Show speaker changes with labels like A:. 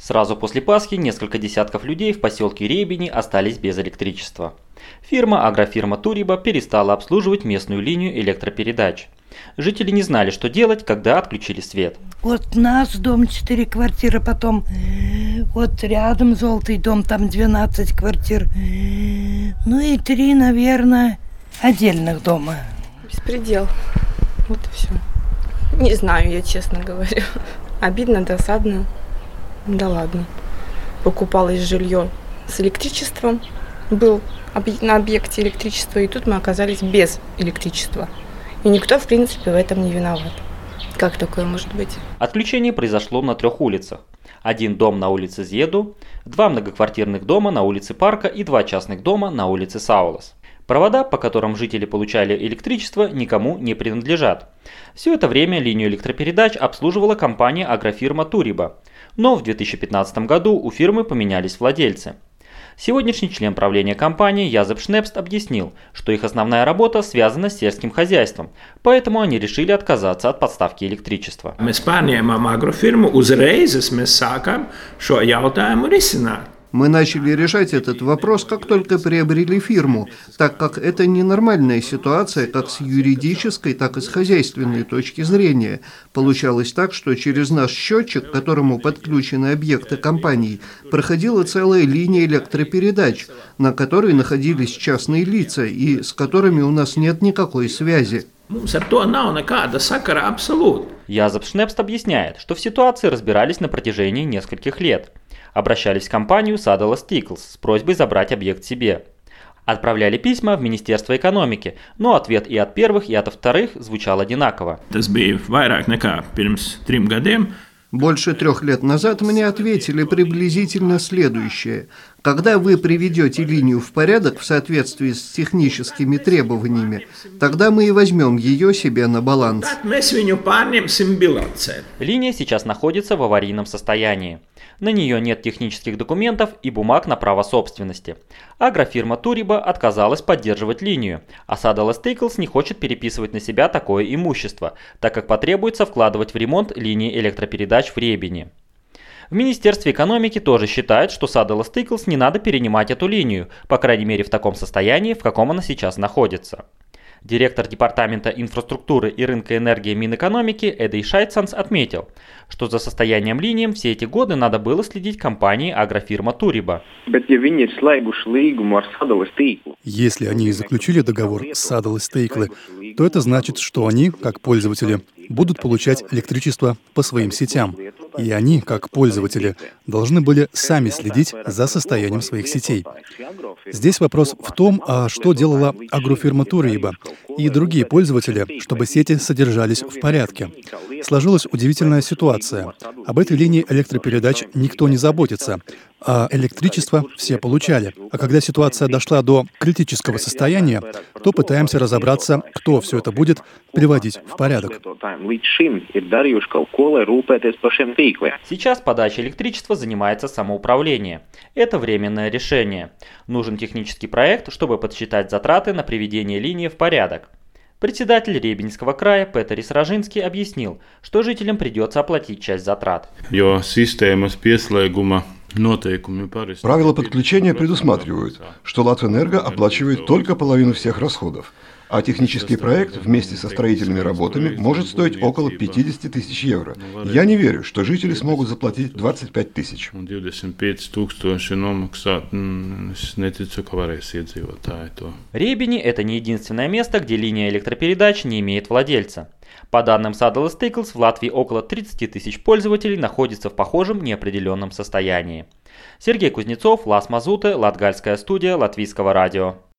A: Сразу после Пасхи несколько десятков людей в поселке Ребени остались без электричества. Агрофирма Туриба перестала обслуживать местную линию электропередач. Жители не знали, что делать, когда отключили свет.
B: Вот наш дом 4 квартиры, потом вот рядом желтый дом, там 12 квартир. Ну и 3, наверное, отдельных дома.
C: Беспредел. Вот и все. Не знаю, я честно говорю. Обидно, досадно. Да ладно. Покупалось жилье с электричеством. Был на объекте электричество, и тут мы оказались без электричества. И никто, в принципе, в этом не виноват. Как такое может быть?
A: Отключение произошло на 3 улицах. 1 дом на улице Зеду, 2 многоквартирных дома на улице Парка и 2 частных дома на улице Саулас. Провода, по которым жители получали электричество, никому не принадлежат. Все это время линию электропередач обслуживала компания агрофирма Туриба. Но в 2015 году у фирмы поменялись владельцы. Сегодняшний член правления компании Язеп Шнепст объяснил, что их основная работа связана с сельским хозяйством, поэтому они решили отказаться от подставки электричества.
D: Мы pārņēmām агрофирму, uzreiz mēs sākām šo jautājumu risināt.
E: Мы начали решать этот вопрос, как только приобрели фирму, так как это ненормальная ситуация как с юридической, так и с хозяйственной точки зрения. Получалось так, что через наш счетчик, к которому подключены объекты компании, проходила целая линия электропередач, на которой находились частные лица и с которыми у нас нет никакой связи.
A: Язеп Шнепст объясняет, что в ситуации разбирались на протяжении нескольких лет. Обращались в компанию Саделас Тиклс с просьбой забрать объект себе. Отправляли письма в Министерство экономики, но ответ и от первых, и от вторых звучал одинаково.
E: Больше 3 лет назад мне ответили приблизительно следующее. Когда вы приведете линию в порядок в соответствии с техническими требованиями, тогда мы и возьмем ее себе на баланс.
A: Линия сейчас находится в аварийном состоянии. На нее нет технических документов и бумаг на право собственности. Агрофирма Туриба отказалась поддерживать линию, а Саделас Тиклс не хочет переписывать на себя такое имущество, так как потребуется вкладывать в ремонт линии электропередач в Ребени. В Министерстве экономики тоже считают, что Саделас Тиклс не надо перенимать эту линию, по крайней мере в таком состоянии, в каком она сейчас находится. Директор Департамента инфраструктуры и рынка энергии Минэкономики Эдей Шайтсанс отметил, что за состоянием линии все эти годы надо было следить компании агрофирма Туриба.
F: Если они заключили договор с Саделас Тиклс, то это значит, что они, как пользователи, будут получать электричество по своим сетям. И они, как пользователи, должны были сами следить за состоянием своих сетей. Здесь вопрос в том, что делала агрофирма Туриба и другие пользователи, чтобы сети содержались в порядке. Сложилась удивительная ситуация. Об этой линии электропередач никто не заботится, а электричество все получали. А когда ситуация дошла до критического состояния, то пытаемся разобраться, кто все это будет приводить в порядок.
A: Сейчас подачей электричества занимается самоуправление. Это временное решение. Нужен технический проект, чтобы подсчитать затраты на приведение линии в порядок. Председатель Ребенского края Петерис Рожинский объяснил, что жителям придется оплатить часть затрат.
G: Правила подключения предусматривают, что Латвэнерго оплачивает только половину всех расходов, а технический проект вместе со строительными работами может стоить около 50 тысяч евро. Я не верю, что жители смогут заплатить 25 тысяч.
A: Ребени – это не единственное место, где линия электропередач не имеет владельца. По данным Саделас Тиклс, в Латвии около 30 тысяч пользователей находятся в похожем неопределенном состоянии. Сергей Кузнецов, Лас Мазуте, Латгальская студия Латвийского радио.